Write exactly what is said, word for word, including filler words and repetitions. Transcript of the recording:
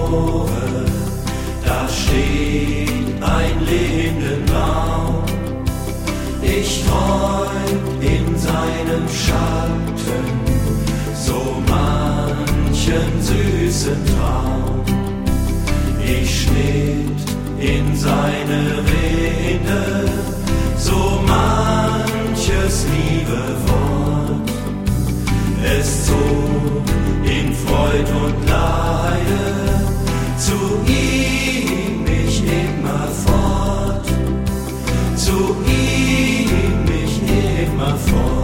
Tore, da steht ein Lindenbaum. Ich träum in seinem Schatten so manchen süßen Traum. Ich schnitt in seine Rinde so manches liebe Wort. Es zog in Freud und Leide zu ihm mich immer fort, zu ihm mich immer fort.